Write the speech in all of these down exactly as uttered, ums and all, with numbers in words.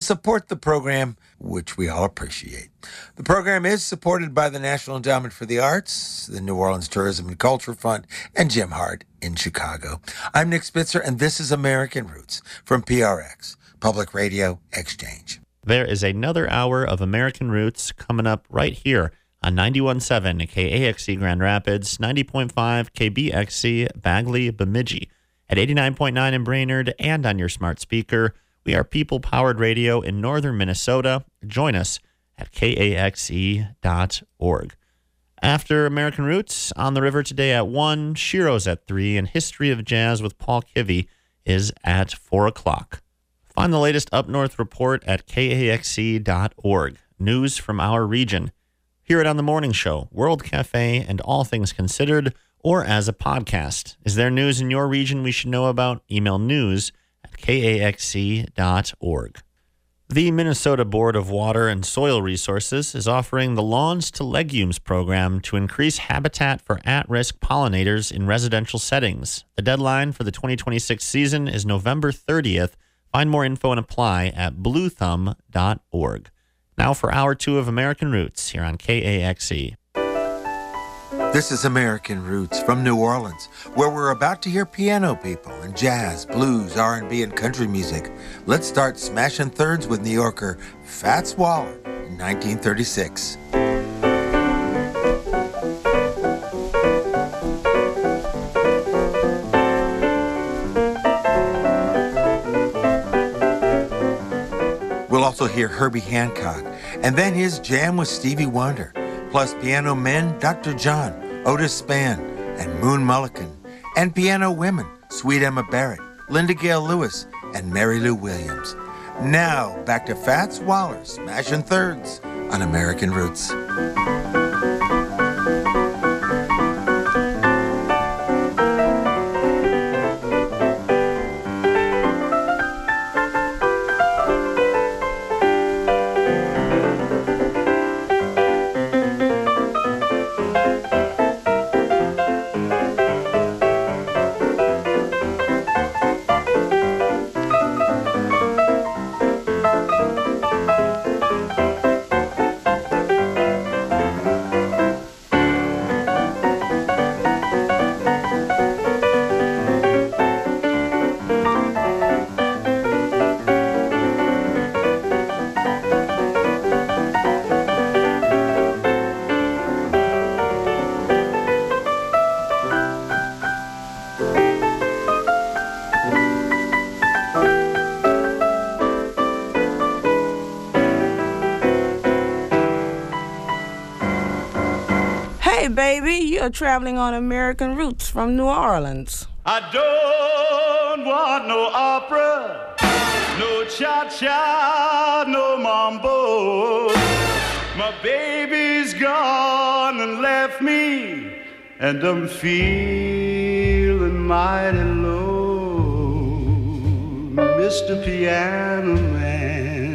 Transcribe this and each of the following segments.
support the program, which we all appreciate. The program is supported by the National Endowment for the Arts, the New Orleans Tourism and Culture Fund, and Jim Hart in Chicago. I'm Nick Spitzer, and this is American Roots from P R X, Public Radio Exchange. There is another hour of American Roots coming up right here on ninety-one point seven K A X C Grand Rapids, ninety point five K B X C Bagley Bemidji, at eighty-nine point nine in Brainerd, and on your smart speaker. We are people-powered radio in northern Minnesota. Join us at K A X E dot org. After American Roots, On the River today at one, Shiro's at three, and History of Jazz with Paul Kivy is at four o'clock. Find the latest Up North report at K A X E dot org. News from our region. Hear it on The Morning Show, World Cafe, and All Things Considered, or as a podcast. Is there news in your region we should know about? Email news at K A X E dot org. The Minnesota Board of Water and Soil Resources is offering the Lawns to Legumes program to increase habitat for at-risk pollinators in residential settings. The deadline for the twenty twenty-six season is November thirtieth. Find more info and apply at blue thumb dot org. Now for Hour two of American Roots here on K A X E. This is American Roots from New Orleans, where we're about to hear piano people and jazz, blues, R and B, and country music. Let's start smashing thirds with New Yorker Fats Waller in nineteen thirty-six. We'll also hear Herbie Hancock, and then his jam with Stevie Wonder, plus piano men Doctor John, Otis Spann, and Moon Mullican, and piano women Sweet Emma Barrett, Linda Gale Lewis, and Mary Lou Williams. Now, back to Fats Waller, smashing thirds on American Roots. You're traveling on American Roots from New Orleans. I don't want no opera, no cha-cha, no mambo. My baby's gone and left me, and I'm feeling mighty low, Mister Piano Man.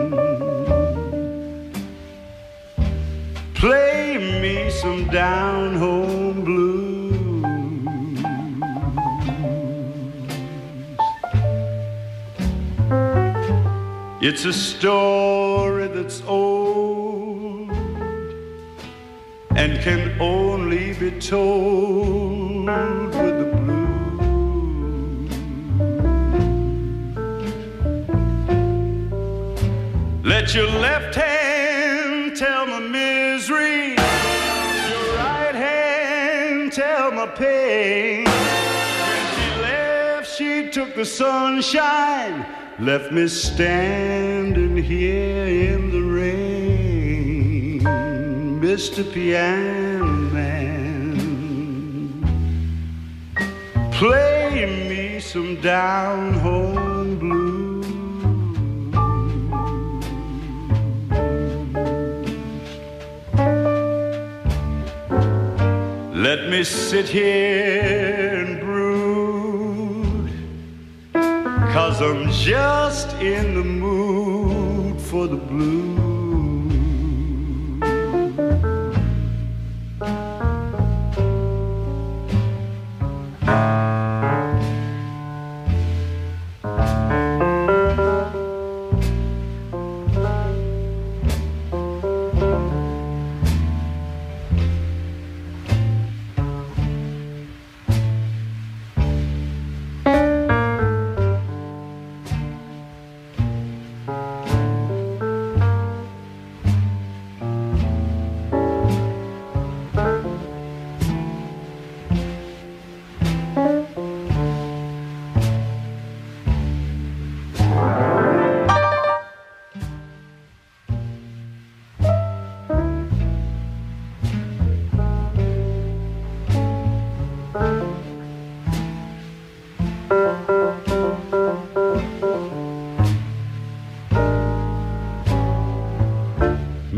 Play me some down-home blues. It's a story that's old and can only be told with the blues. Let your left hand tell my misery, your right hand tell my pain. When she left, she took the sunshine, left me standing here in the rain, Mister Piano Man. Play me some down-home blues. Let me sit here and brood, 'cause I'm just in the mood for the blues.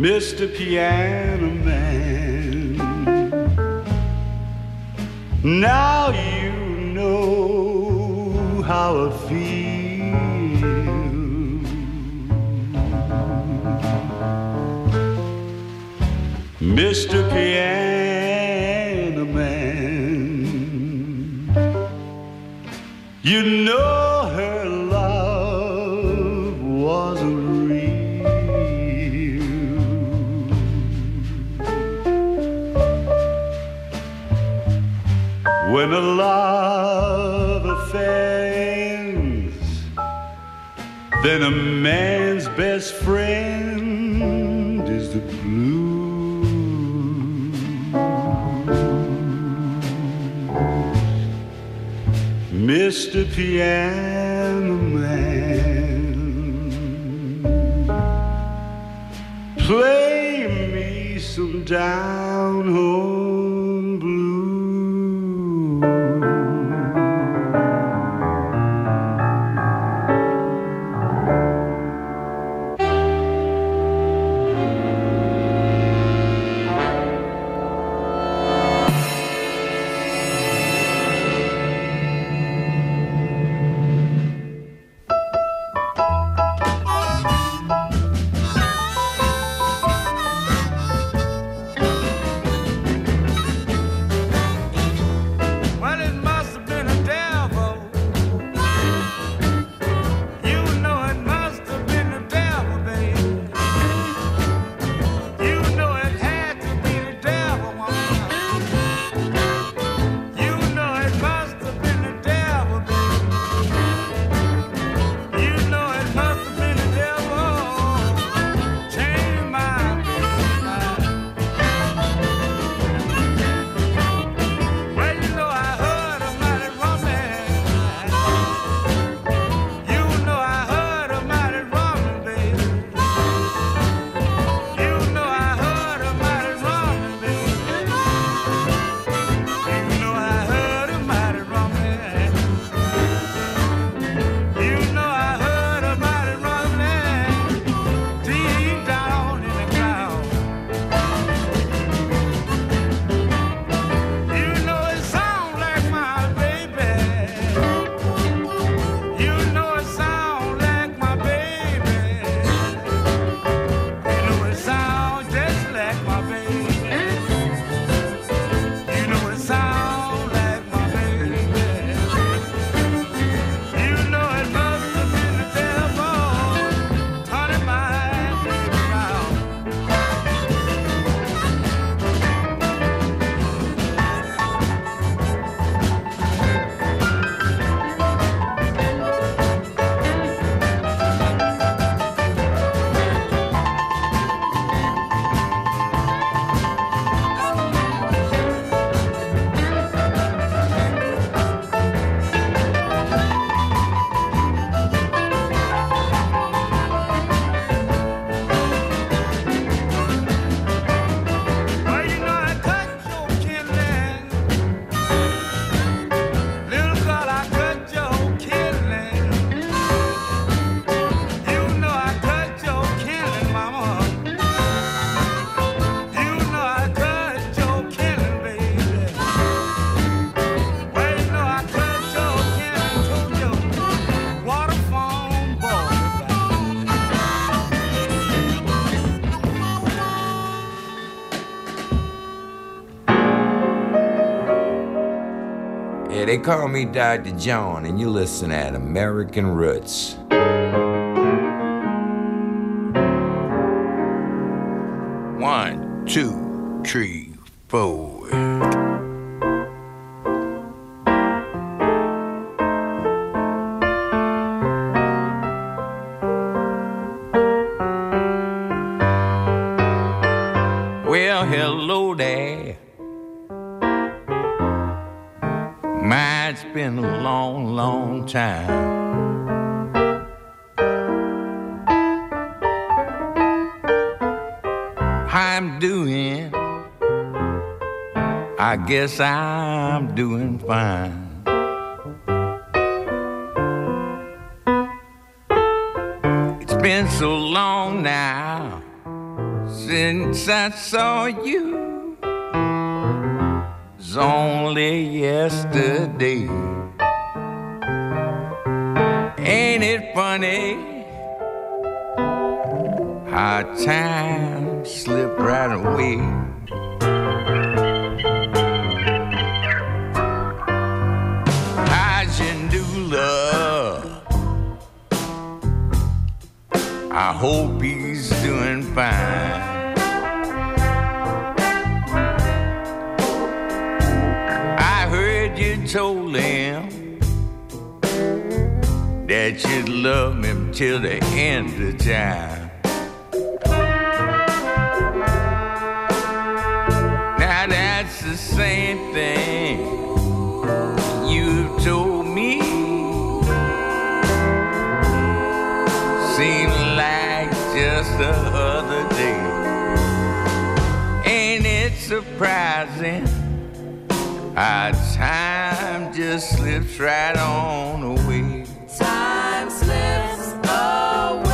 Mister Piano Man. Now you know how I feel. Mister Piano Man, you know her love wasn't real. When a love affair ends, then a man's best friend is the blues. Mister Piano Man, play me some down home blues. They call me Doctor John, and you listen at American Roots. One, two, three, four. Well, hello there. It's been a long, long time. How I'm doing? I guess I'm doing fine. It's been so long now since I saw you. It's only yesterday. Ain't it funny how time slipped right away? How's your new love? I hope he's doing fine. I heard you told him that you'd love him till the end of time. Now that's the same thing you told me. Seemed like just the other day. Ain't it surprising how time just slips right on away? Time slips away.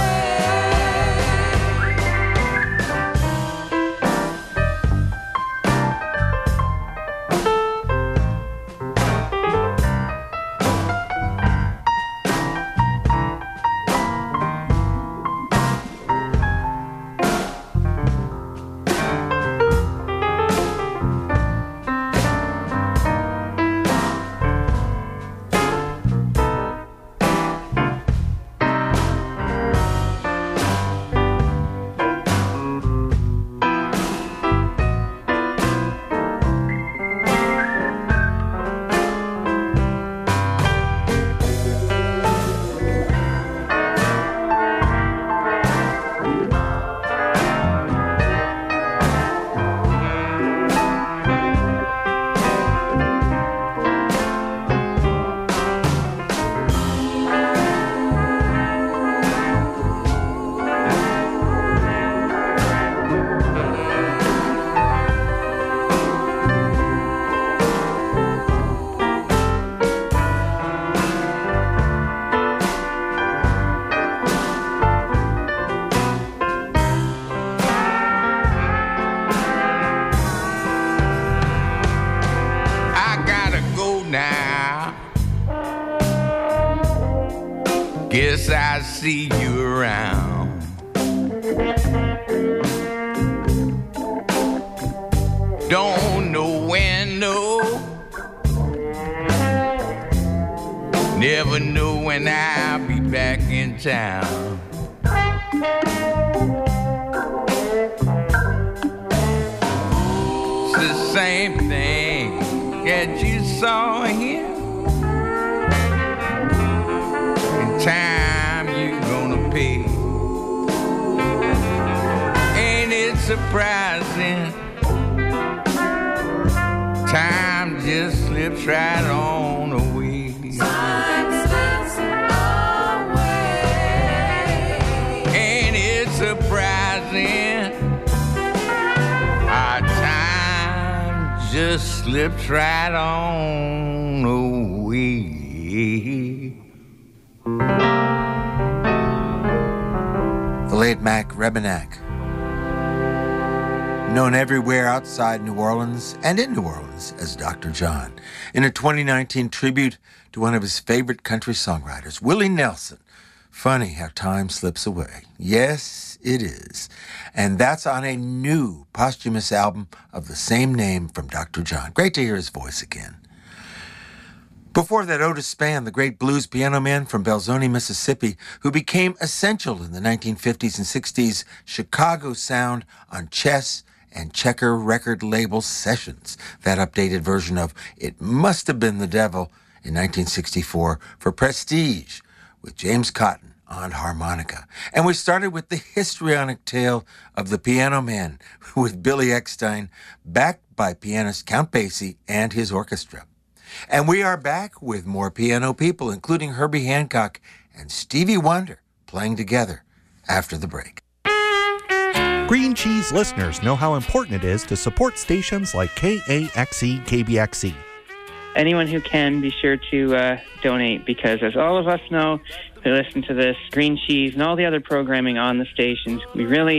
Guess I see you around. Don't know when, no. Never know when I'll be back in town. It's the same thing that you saw here. Time you gonna pay. Ain't it surprising? Time just slips right on away. Time slips away. Ain't it surprising? Our time just slips right on away. The late Mac Rebennack, known everywhere outside New Orleans and in New Orleans as Doctor John, in a twenty nineteen tribute to one of his favorite country songwriters, Willie Nelson. Funny how time slips away. Yes, it is. And that's on a new posthumous album of the same name from Doctor John. Great to hear his voice again. Before that, Otis Spann, the great blues piano man from Belzoni, Mississippi, who became essential in the nineteen fifties and sixties Chicago sound on Chess and Checker record label sessions. That updated version of It Must Have Been the Devil in nineteen sixty-four for Prestige with James Cotton on harmonica. And we started with the histrionic tale of the Piano Man with Billy Eckstine, backed by pianist Count Basie and his orchestra. And we are back with more piano people, including Herbie Hancock and Stevie Wonder, playing together after the break. Green Cheese listeners know how important it is to support stations like K A X E, K B X E. Anyone who can, be sure to uh, donate, because as all of us know who listen to this, Green Cheese and all the other programming on the stations, we really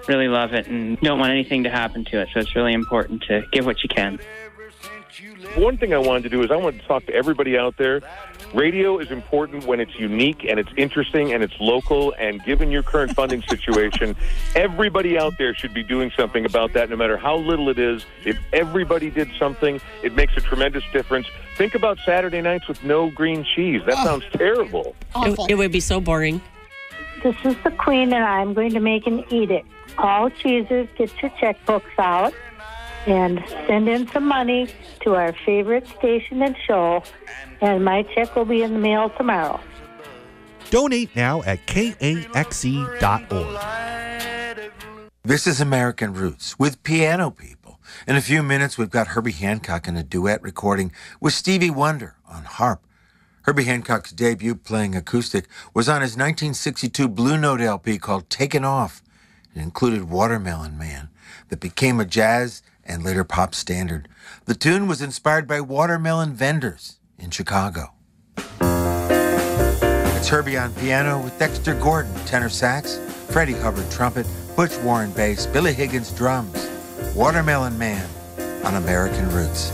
really love it and don't want anything to happen to it. So it's really important to give what you can. One thing I wanted to do is I wanted to talk to everybody out there. Radio is important when it's unique and it's interesting and it's local, and given your current funding situation, everybody out there should be doing something about that, no matter how little it is. If everybody did something, it makes a tremendous difference. Think about Saturday nights with no green cheese. That sounds terrible. It, it would be so boring. This is the Queen, and I'm going to make an edict. All cheeses, get your checkbooks out and send in some money to our favorite station and show, and my check will be in the mail tomorrow. Donate now at K A X E dot org. This is American Roots with Piano People. In a few minutes, we've got Herbie Hancock in a duet recording with Stevie Wonder on harp. Herbie Hancock's debut playing acoustic was on his nineteen sixty-two Blue Note L P called Taken Off. It included Watermelon Man, that became a jazz and later pop standard. The tune was inspired by watermelon vendors in Chicago. It's Herbie on piano with Dexter Gordon, tenor sax, Freddie Hubbard trumpet, Butch Warren bass, Billy Higgins drums. Watermelon Man on American Roots.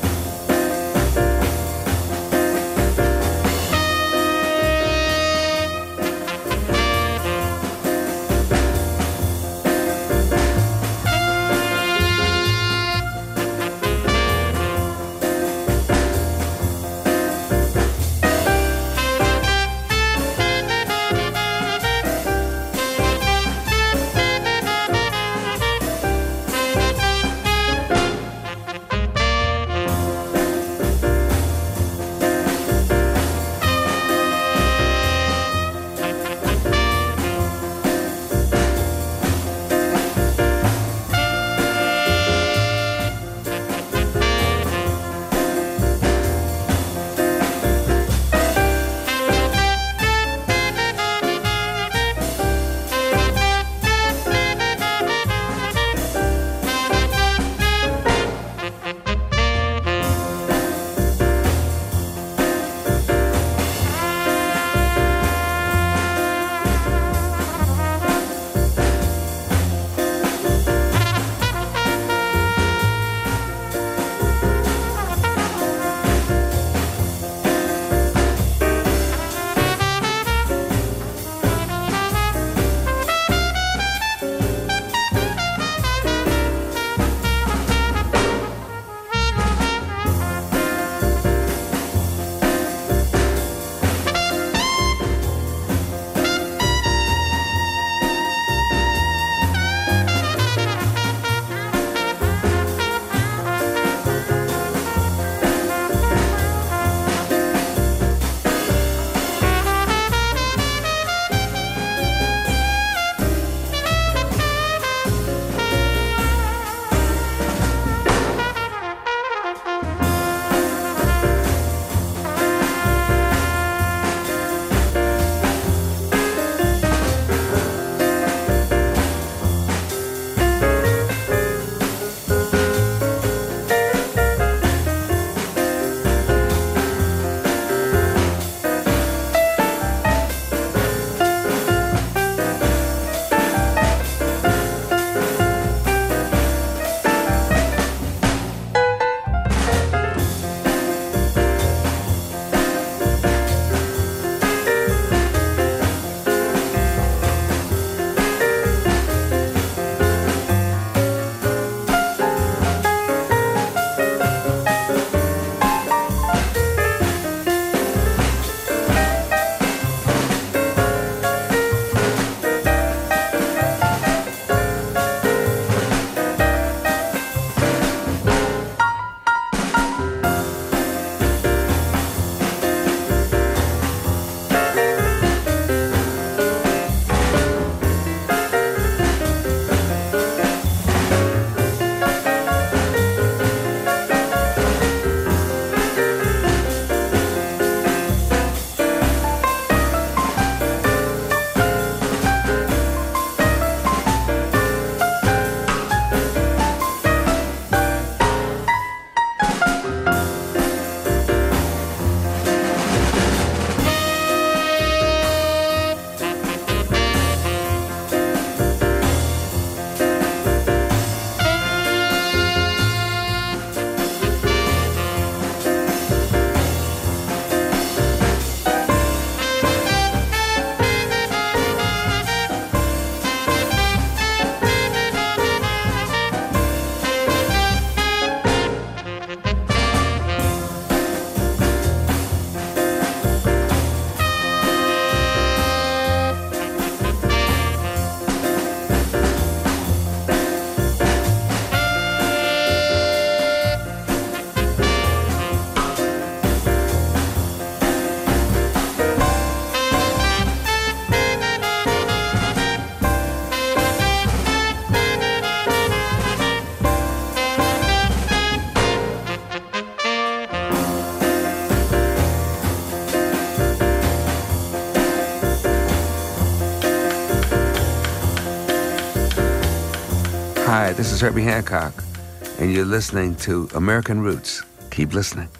Hi, this is Herbie Hancock, and you're listening to American Roots. Keep listening.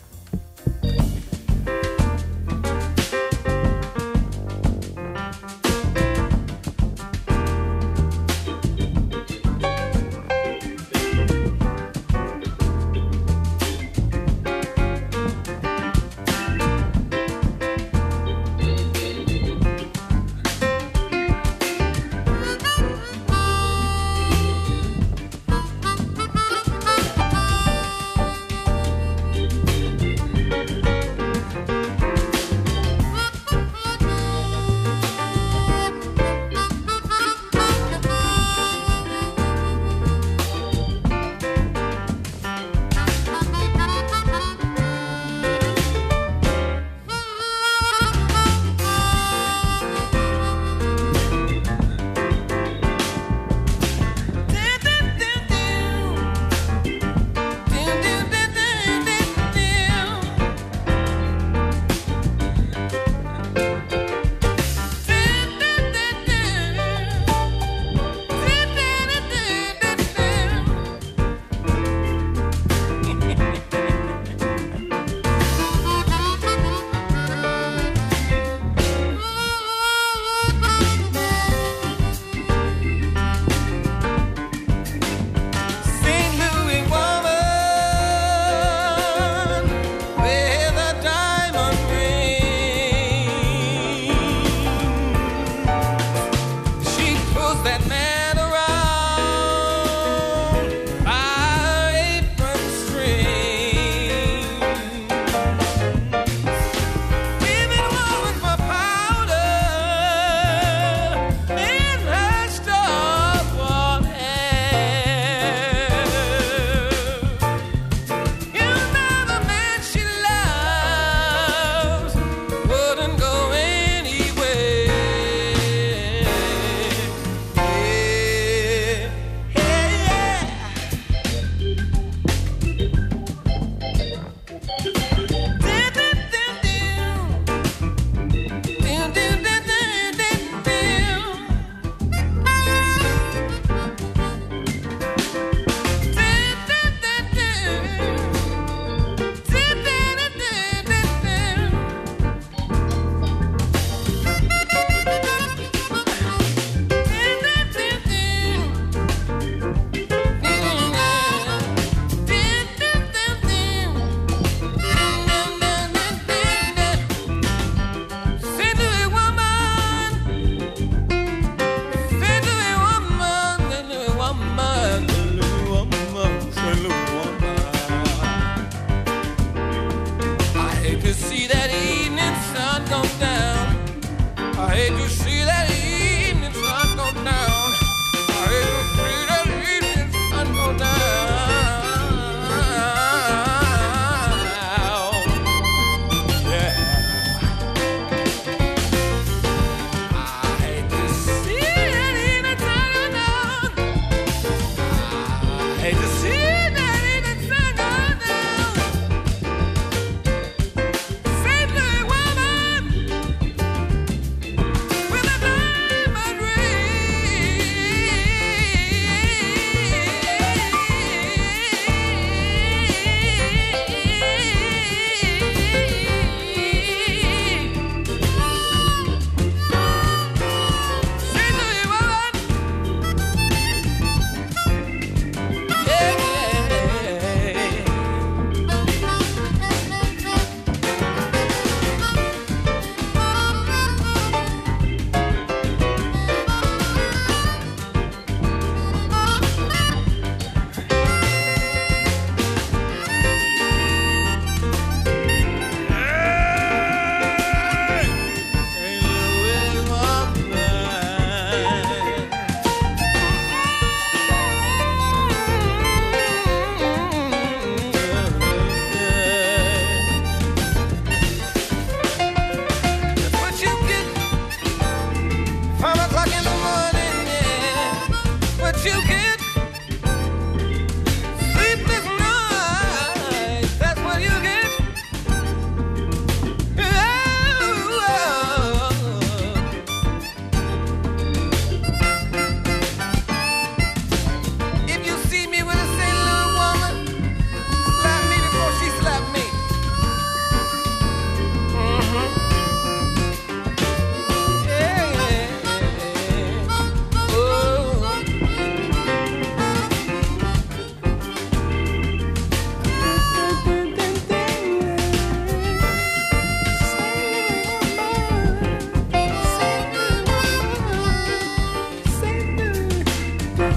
If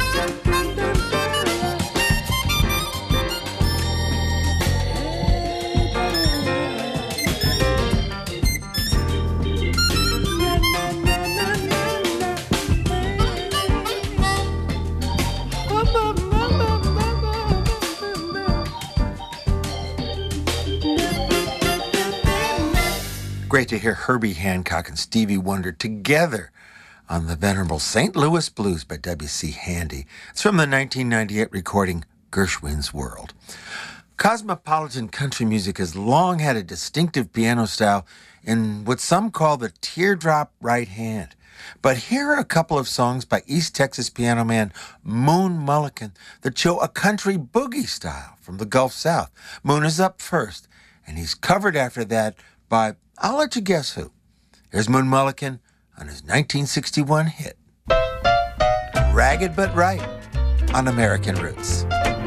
Great to hear Herbie Hancock and Stevie Wonder together on the venerable Saint Louis Blues by W C Handy. It's from the nineteen ninety-eight recording Gershwin's World. Cosmopolitan country music has long had a distinctive piano style in what some call the teardrop right hand. But here are a couple of songs by East Texas piano man Moon Mullican that show a country boogie style from the Gulf South. Moon is up first, and he's covered after that by, I'll let you guess who. Here's Moon Mullican on his nineteen sixty-one hit, Ragged But Right, on American Roots.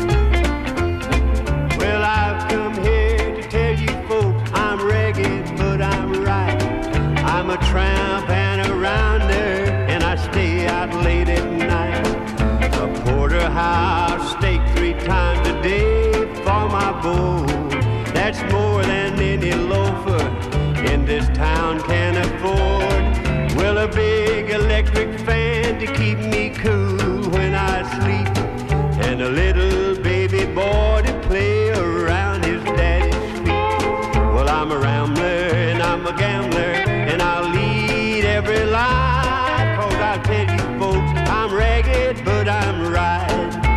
Well, I've come here to tell you folks I'm ragged, but I'm right. I'm a tramp and a rounder, and I stay out late at night. A porterhouse steak three times a day for my board. That's more than any loafer in this town can afford. Well, a big electric fan to keep me cool when I sleep, and a little baby boy to play around his daddy's feet. Well, I'm a rambler and I'm a gambler, and I'll lead every life, 'cause I'll tell you folks I'm ragged but I'm right.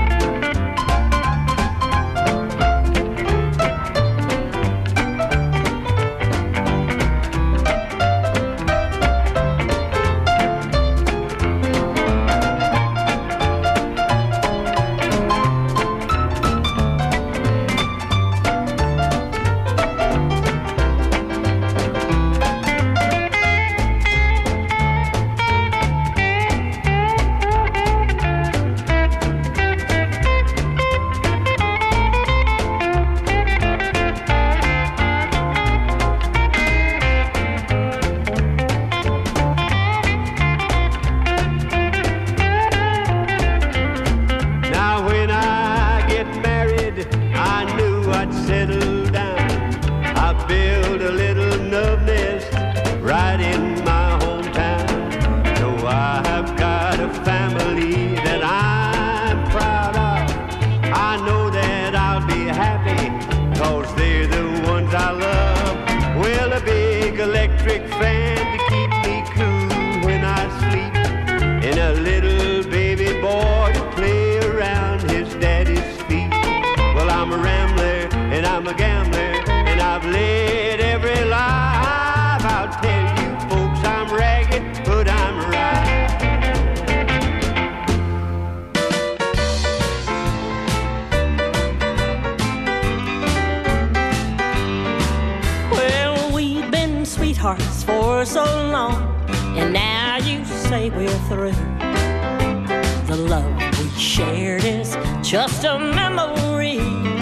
For so long, and now you say we're through. The love we shared is just a memory.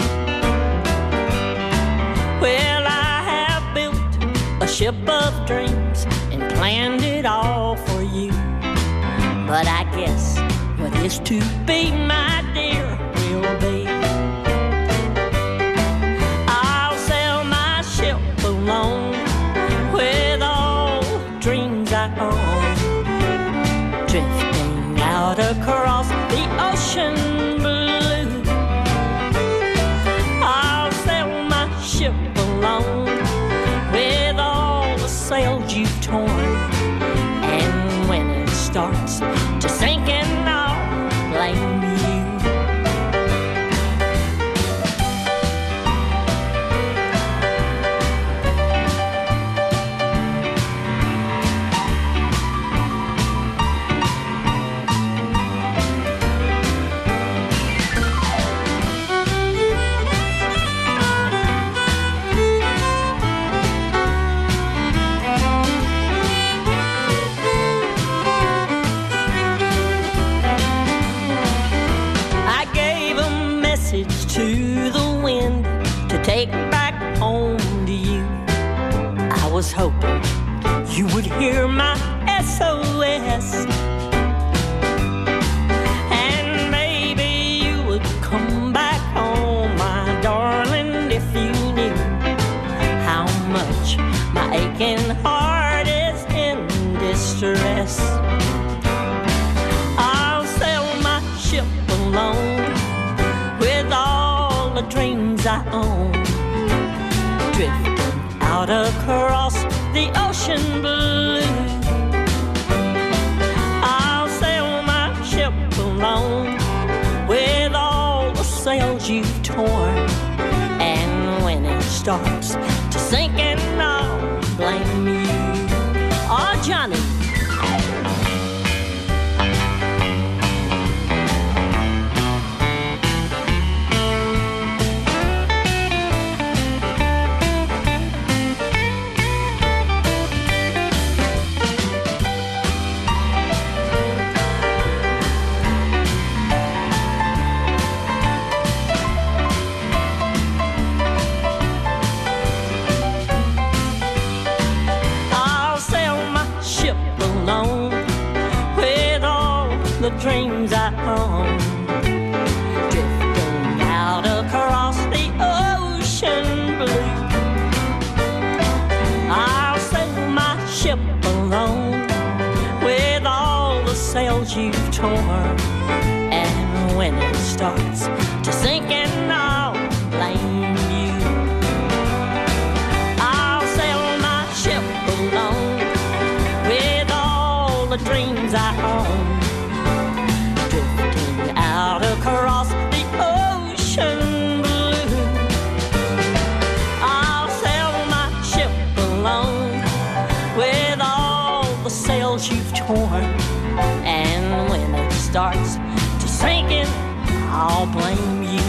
Well, I have built a ship of dreams and planned it all for you, but I guess what is to be, my dear, will be. I'll sail my ship alone with all the dreams I own, drifting out across the ocean blue. I'll sail my ship alone with all the sails you've torn, and when it starts to sink and I'll blame you. To the wind to take back home to you. I was hoping you would hear my S O S and alone with all the dreams I own, drifting out across the ocean blue. I'll sail my ship alone with all the sails you've torn, and when it starts to sink and I'll blame you. Oh, Johnny. The dreams I own, drifting out across the ocean blue. I'll sail my ship alone with all the sails you've torn, and when it starts to sink and I'll blame you. I'll sail my ship alone with all the dreams I own, out across the ocean blue. I'll sail my ship alone with all the sails you've torn, and when it starts to sinking, I'll blame you.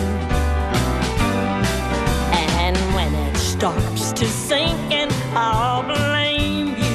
And when it starts to sinking, I'll blame you.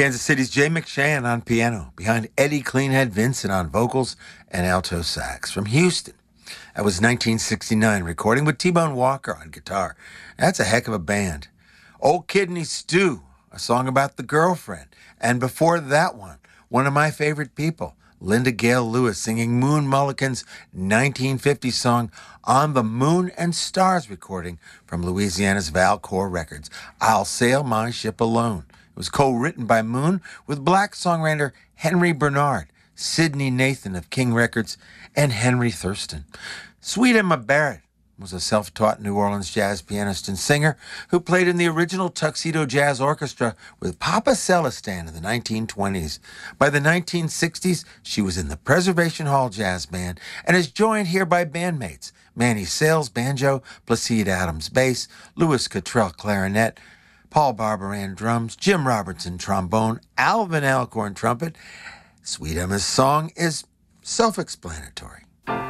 Kansas City's Jay McShann on piano, behind Eddie Cleanhead Vincent on vocals and alto sax. From Houston, that was nineteen sixty-nine, recording with T-Bone Walker on guitar. That's a heck of a band. Old Kidney Stew, a song about the girlfriend. And before that one, one of my favorite people, Linda Gale Lewis, singing Moon Mullican's nineteen fifty song on the Moon and Stars recording from Louisiana's Valcor Records, I'll Sail My Ship Alone. It was co-written by Moon with black songwriter Henry Bernard, Sidney Nathan of King Records, and Henry Thurston. Sweet Emma Barrett was a self-taught New Orleans jazz pianist and singer who played in the original Tuxedo Jazz Orchestra with Papa Celestin in the nineteen twenties. By the nineteen sixties, she was in the Preservation Hall Jazz Band and is joined here by bandmates Manny Sales, banjo, Placide Adams, bass, Louis Cottrell, clarinet, Paul Barbaran, drums, Jim Robertson, trombone, Alvin Alcorn, trumpet. Sweet Emma's song is self-explanatory.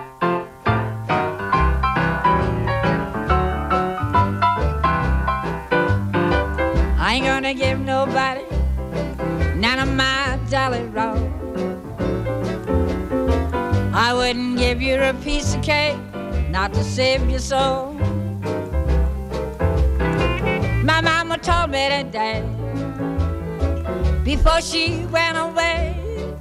I ain't gonna give nobody none of my jolly roll. I wouldn't give you a piece of cake, not to save your soul. My mama told me today, before she went away,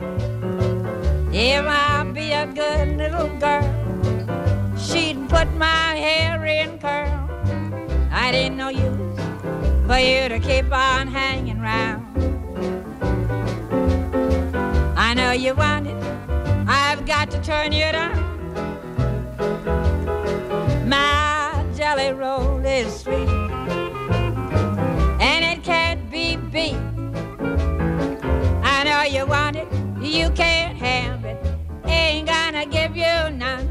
if I'd be a good little girl, she'd put my hair in curl. I didn't know you for you to keep on hanging round. I know you want it, I've got to turn you down. My jelly roll is sweet, and it can't be beat. I know you want it, you can't have it, ain't gonna give you none.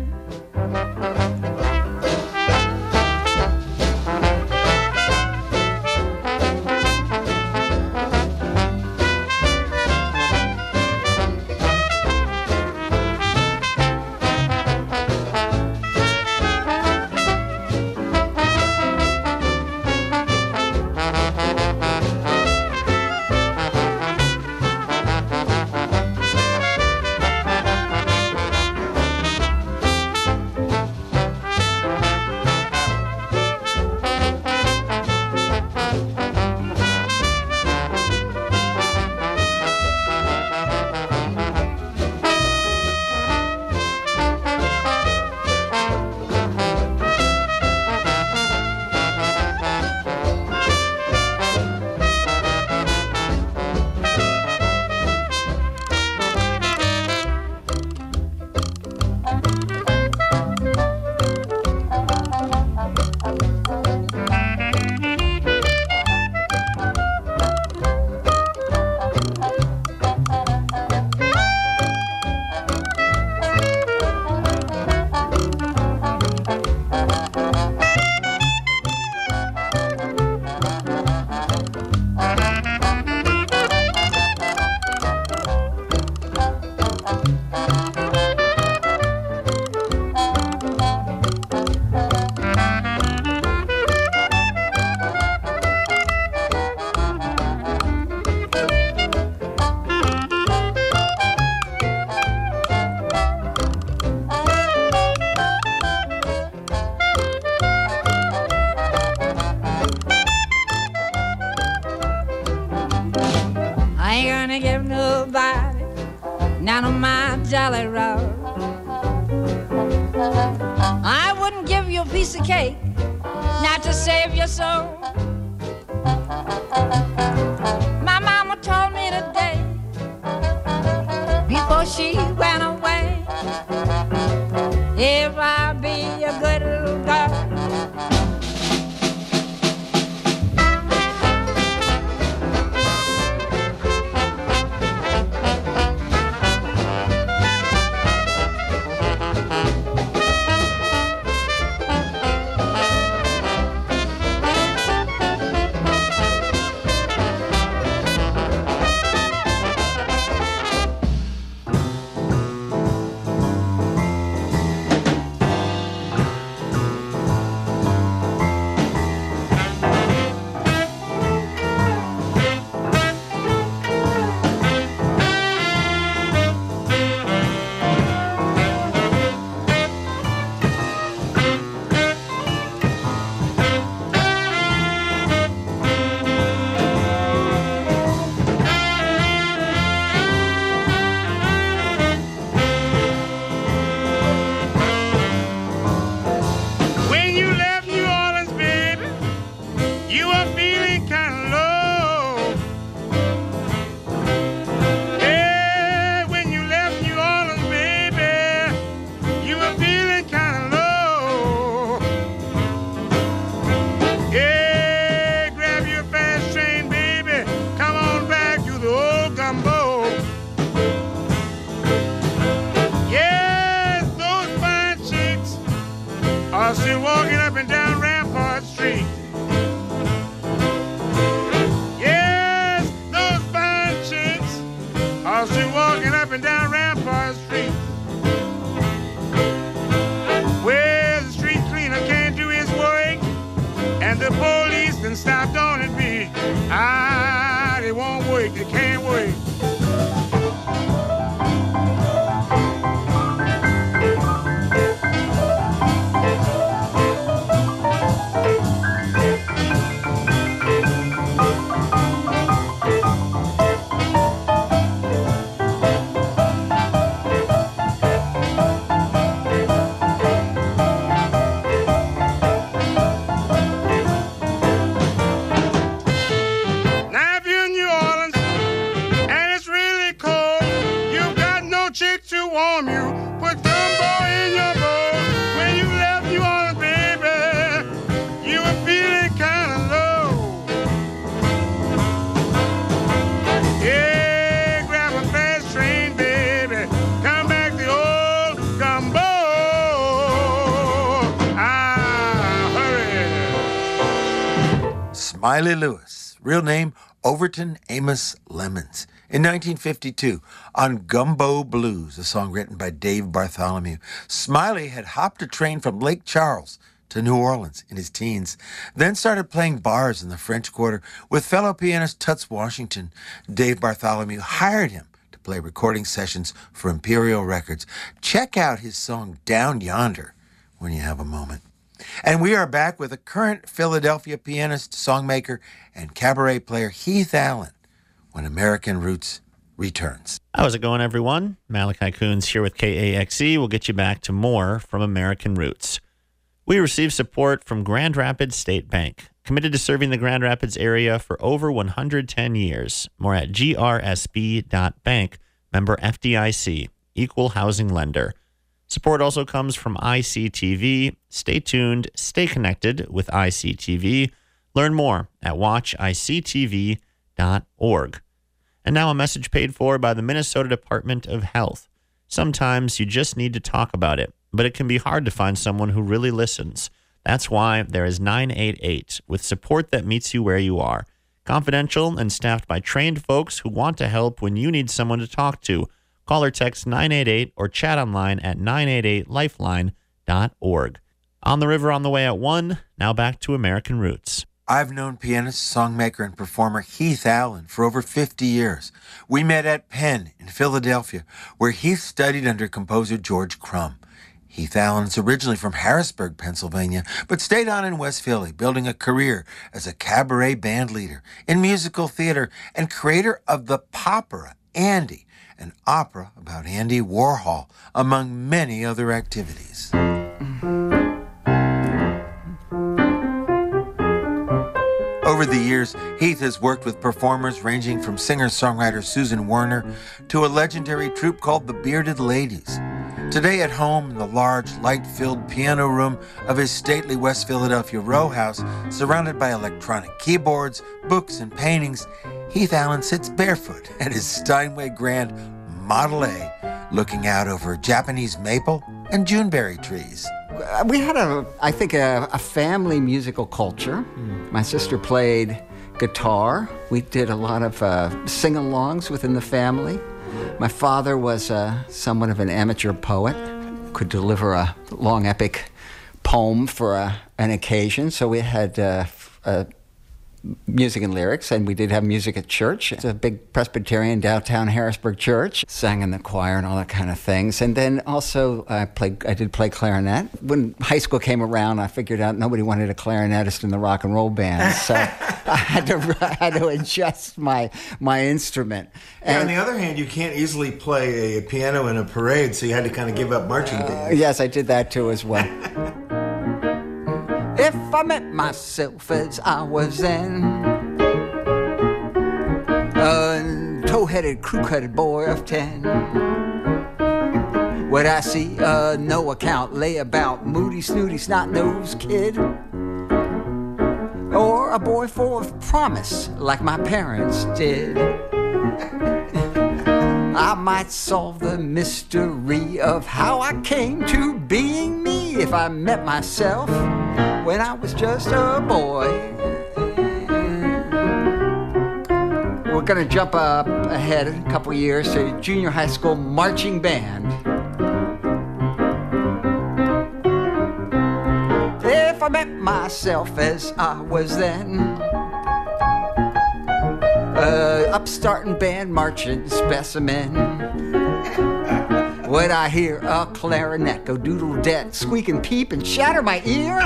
I wouldn't give you a piece of cake, not to save your soul. My mama told me today, before she went away, if I be a good little girl, walking up and down Rampart Street. Where the street cleaner can't do his work, and the police then stopped on his beat. Ah, they won't work, they can't work. Smiley Lewis, real name Overton Amos Lemons. In nineteen fifty-two, on Gumbo Blues, a song written by Dave Bartholomew, Smiley had hopped a train from Lake Charles to New Orleans in his teens, then started playing bars in the French Quarter with fellow pianist Toots Washington. Dave Bartholomew hired him to play recording sessions for Imperial Records. Check out his song Down Yonder when you have a moment. And we are back with a current Philadelphia pianist, songmaker, and cabaret player, Heath Allen, when American Roots returns. How's it going, everyone? Malachi Coons here with K A X E. We'll get you back to more from American Roots. We receive support from Grand Rapids State Bank, committed to serving the Grand Rapids area for over one hundred ten years. More at G R S B dot bank, member F D I C, equal housing lender. Support also comes from I C T V. Stay tuned, stay connected with I C T V. Learn more at watch I C T V dot org. And now a message paid for by the Minnesota Department of Health. Sometimes you just need to talk about it, but it can be hard to find someone who really listens. That's why there is nine eight eight, with support that meets you where you are. Confidential and staffed by trained folks who want to help when you need someone to talk to. Call or text nine eight eight or chat online at nine eight eight lifeline dot org. On the River on the way at one, now back to American Roots. I've known pianist, songmaker, and performer Heath Allen for over fifty years. We met at Penn in Philadelphia, where Heath studied under composer George Crumb. Heath Allen is originally from Harrisburg, Pennsylvania, but stayed on in West Philly, building a career as a cabaret band leader in musical theater and creator of the Popera, Andy, an opera about Andy Warhol, among many other activities. Over the years, Heath has worked with performers ranging from singer-songwriter Susan Werner to a legendary troupe called the Bearded Ladies. Today at home in the large, light-filled piano room of his stately West Philadelphia row house, surrounded by electronic keyboards, books, and paintings, Heath Allen sits barefoot at his Steinway Grand Model A, looking out over Japanese maple and Juneberry trees. We had, a, I think, a, a family musical culture. Mm. My sister played guitar. We did a lot of uh, sing-alongs within the family. My father was uh, somewhat of an amateur poet, could deliver a long epic poem for a, an occasion. So we had uh, uh, music and lyrics, and we did have music at church. It's a big Presbyterian downtown Harrisburg church. Sang in the choir and all that kind of things. And then also I played. I did play clarinet. When high school came around, I figured out nobody wanted a clarinetist in the rock and roll band, so I had to I had to adjust my my instrument. And yeah, on the other hand, you can't easily play a piano in a parade, so you had to kind of give up marching band. Uh, yes, I did that too as well. If I met myself as I was then, a tow-headed, crew-cutted boy of ten, would I see a no-account layabout, moody, snooty, snot-nosed kid? Or a boy full of promise, like my parents did? I might solve the mystery of how I came to being me if I met myself when I was just a boy. Well, Gonna jump up ahead a couple years to junior high school marching band. If I met myself as I was then, uh, upstart and band marching specimen, would I hear a clarinet go doodle-det, squeak and peep and shatter my ear?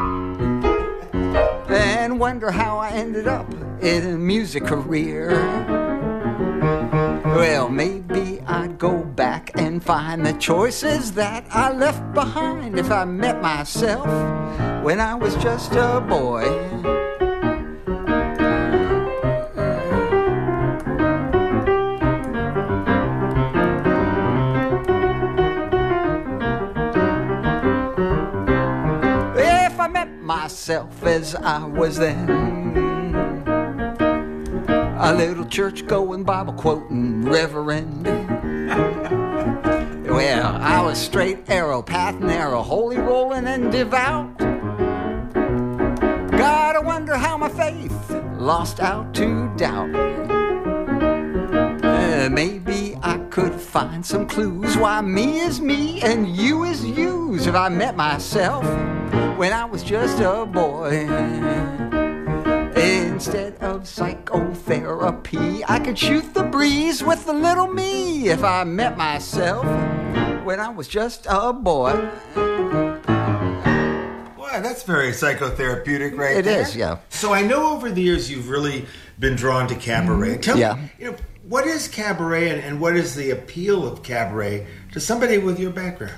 And wonder how I ended up in a music career. Well, maybe I'd go back and find the choices that I left behind if I met myself when I was just a boy. If I met myself as I was then, a little church-going, Bible-quoting reverend. Well, I was straight arrow, path narrow, holy rolling and devout. Gotta wonder how my faith lost out to doubt. Uh, maybe I could find some clues why me is me and you is yous if I met myself when I was just a boy. Instead of psychotherapy, I could shoot the breeze with the little me if I met myself when I was just a boy. Wow, that's very psychotherapeutic right It there. is, yeah. So I know over the years you've really been drawn to cabaret. Tell Yeah. me, you know, what is cabaret and, and what is the appeal of cabaret to somebody with your background?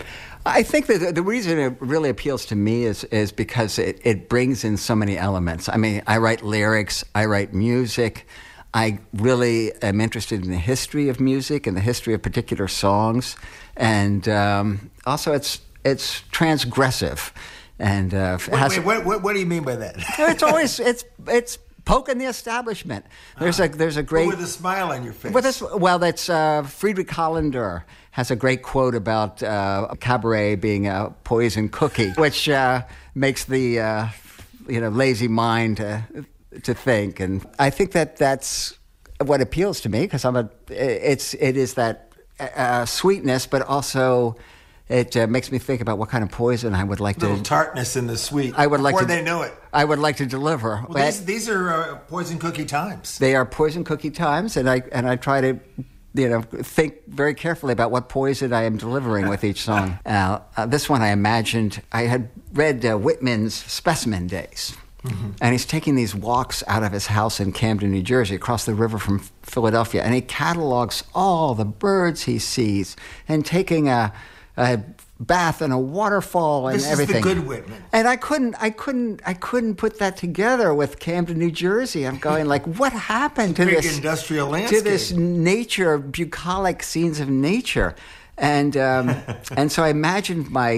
I think that the- the reason it really appeals to me is is because it, it brings in so many elements. I mean, I write lyrics, I write music. I really am interested in the history of music and the history of particular songs, and um, also it's it's transgressive, and uh, it Wait, has, wait, what, what, what do you mean by that? it's always it's it's poking the establishment. There's a there's a great With a smile on your face. Well, that's, well, that's uh, Friedrich Hollander has a great quote about uh, cabaret being a poison cookie, which uh, makes the uh, you know lazy mind uh, to think, and I think that that's what appeals to me because I'm a it's it is that uh, sweetness, but also it uh, makes me think about what kind of poison I would like A little to. tartness in the sweet. I would like before to. they know it. I would like to deliver. Well, these, these are uh, poison cookie times. They are poison cookie times, and I and I try to, you know, think very carefully about what poison I am delivering with each song. Uh, uh, this one I imagined, I had read uh, Whitman's Specimen Days, mm-hmm. and he's taking these walks out of his house in Camden, New Jersey, across the river from Philadelphia, and he catalogs all the birds he sees, and taking a, a bath in a waterfall and this everything. This is the good Whitman. And I couldn't, I couldn't, I couldn't put that together with Camden, New Jersey. I'm going like, what happened to Big this industrial to landscape. this nature, bucolic scenes of nature, and um, and so I imagined my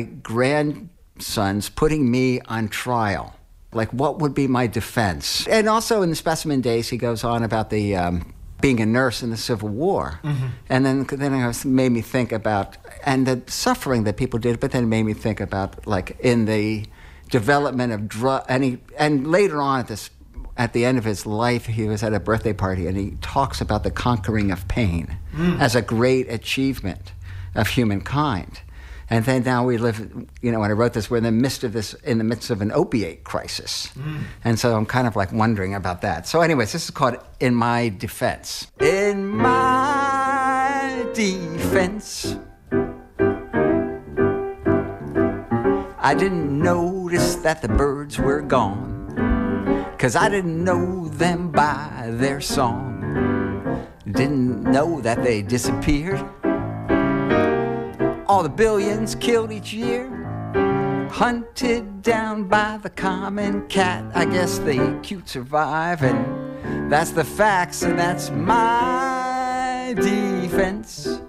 grandsons putting me on trial. Like, what would be my defense? And also in the Specimen Days, he goes on about the. Um, being a nurse in the Civil War. Mm-hmm. And then then it was, made me think about, and the suffering that people did, but then it made me think about, like, in the development of drug, and he, and later on at this, at the end of his life, he was at a birthday party, and he talks about the conquering of pain mm. as a great achievement of humankind. And then now we live, you know, when I wrote this, we're in the midst of this, in the midst of an opiate crisis. Mm. And so I'm kind of like wondering about that. So anyways, this is called In My Defense. In my defense, I didn't notice that the birds were gone, 'cause I didn't know them by their song. Didn't know that they disappeared. All the billions killed each year, hunted down by the common cat. I guess the cute survive, and that's the facts, and that's my defense.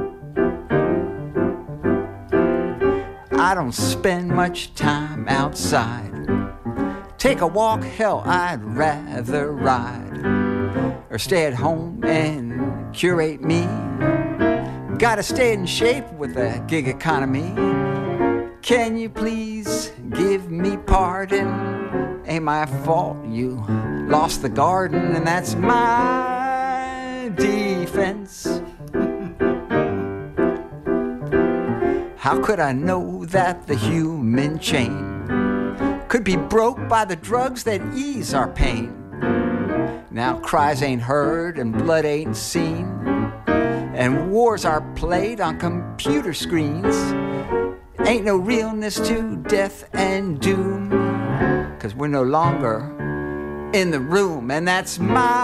I don't spend much time outside. Take a walk, hell, I'd rather ride, or stay at home and curate me. Gotta stay in shape with the gig economy. Can you please give me pardon? Ain't my fault you lost the garden, and that's my defense. How could I know that the human chain could be broke by the drugs that ease our pain? Now cries ain't heard and blood ain't seen, and wars are played on computer screens. Ain't no realness to death and doom, 'cause we're no longer in the room, and that's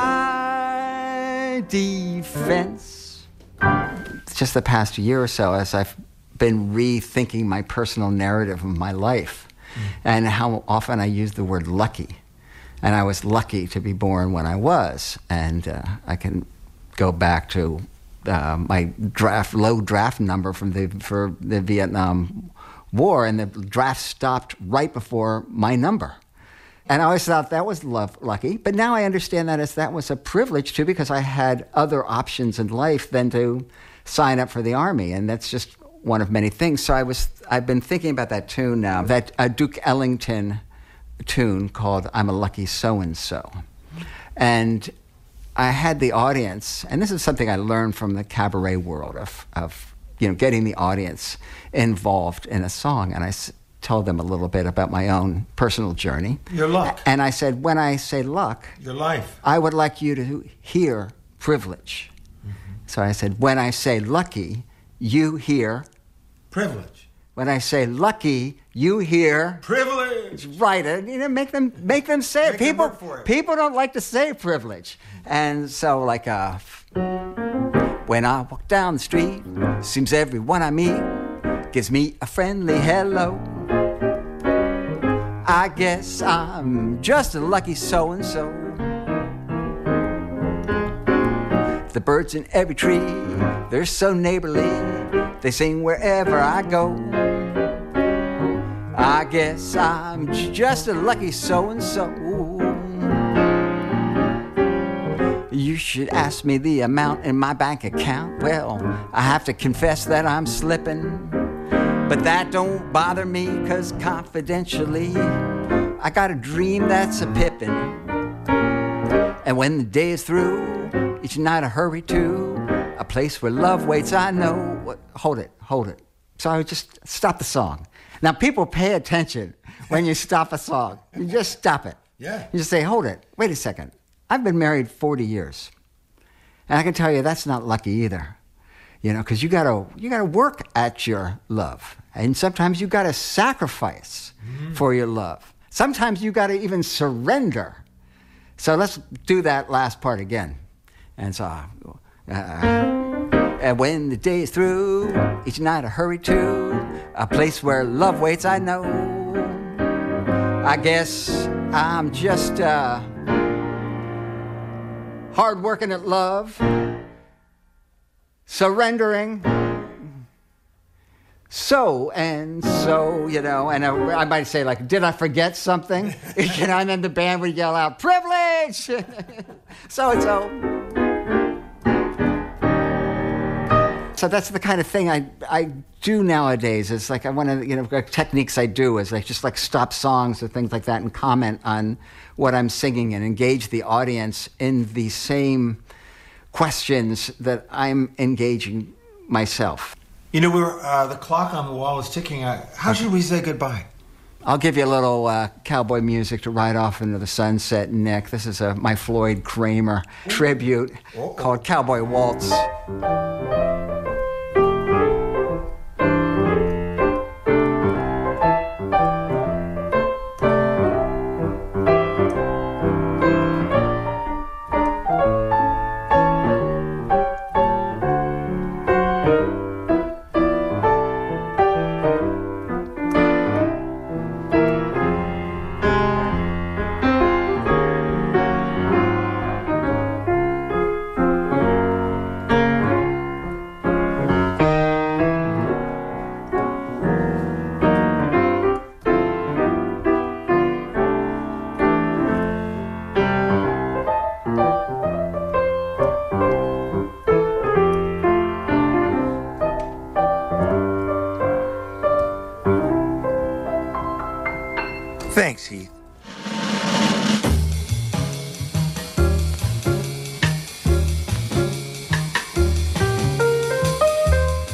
my defense. Just the past year or so, as I've been rethinking my personal narrative of my life, mm. and how often I use the word lucky. And I was lucky to be born when I was, and uh, I can go back to uh, my draft low draft number from the for the Vietnam War, and the draft stopped right before my number. And I always thought that was love, lucky, but now I understand that as that was a privilege too, because I had other options in life than to sign up for the Army, and that's just one of many things. So I was I've been thinking about that tune now, that uh, Duke Ellington tune called I'm a Lucky So-and-So. And I had the audience, and this is something I learned from the cabaret world of, of you know, getting the audience involved in a song. And I s- told them a little bit about my own personal journey. Your luck. And I said, when I say luck, your life, I would like you to hear privilege. Mm-hmm. So I said, when I say lucky, you hear privilege. When I say lucky, you hear privilege. Right, and, you know, make them make them say it. Make People them work for it. People don't like to say privilege, and so like uh, when I walk down the street, seems everyone I meet gives me a friendly hello. I guess I'm just a lucky so and so. The birds in every tree, they're so neighborly. They sing wherever I go. I guess I'm just a lucky so-and-so. You should ask me the amount in my bank account. Well, I have to confess that I'm slipping, but that don't bother me, 'cause confidentially I got a dream that's a pippin'. And when the day is through, each night I hurry to a place where love waits. I know. What, hold it, hold it. So I would just stop the song. Now, people pay attention when you stop a song. You just stop it. Yeah. You just say, hold it. Wait a second. I've been married forty years. And I can tell you that's not lucky either. You know, because you gotta you gotta work at your love. And sometimes you gotta sacrifice mm-hmm. for your love. Sometimes you gotta even surrender. So let's do that last part again. And so uh, and when the day is through, each night I hurry to a place where love waits, I know. I guess I'm just uh, hard working at love, surrendering, so and so, you know, and I, I might say, like, did I forget something? You know, and then the band would yell out, privilege! So and so. So that's the kind of thing I I do nowadays. It's like I want to, you know, techniques I do is like just like stop songs or things like that and comment on what I'm singing and engage the audience in the same questions that I'm engaging myself. You know, we're uh, the clock on the wall is ticking. Uh, how should we say goodbye? I'll give you a little uh, cowboy music to ride off into the sunset, Nick. This is a, my Floyd Kramer Ooh. tribute Uh-oh. called Cowboy Waltz.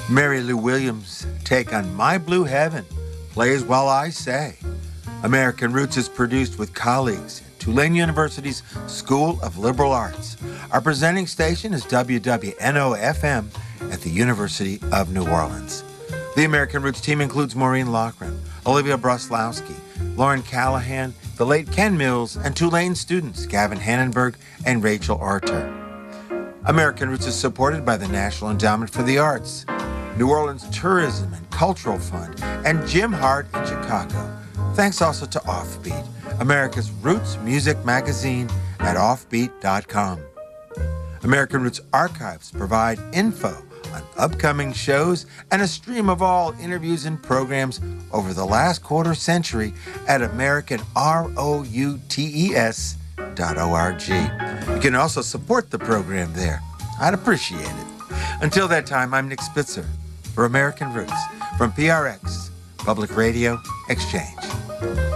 Mary Lou Williams' take on My Blue Heaven plays while I say. American Roots is produced with colleagues at Tulane University's School of Liberal Arts. Our presenting station is W W N O F M at the University of New Orleans. The American Roots team includes Maureen Loughran, Olivia Broslowski, Lauren Callahan, the late Ken Mills, and Tulane students Gavin Hannenberg and Rachel Arter. American Roots is supported by the National Endowment for the Arts, New Orleans Tourism and Cultural Fund, and Jim Hart in Chicago. Thanks also to Offbeat, America's Roots music magazine at offbeat dot com. American Roots Archives provide info on upcoming shows and a stream of all interviews and programs over the last quarter century at American Roots dot org. You can also support the program there. I'd appreciate it. Until that time, I'm Nick Spitzer for American Roots from P R X, Public Radio Exchange.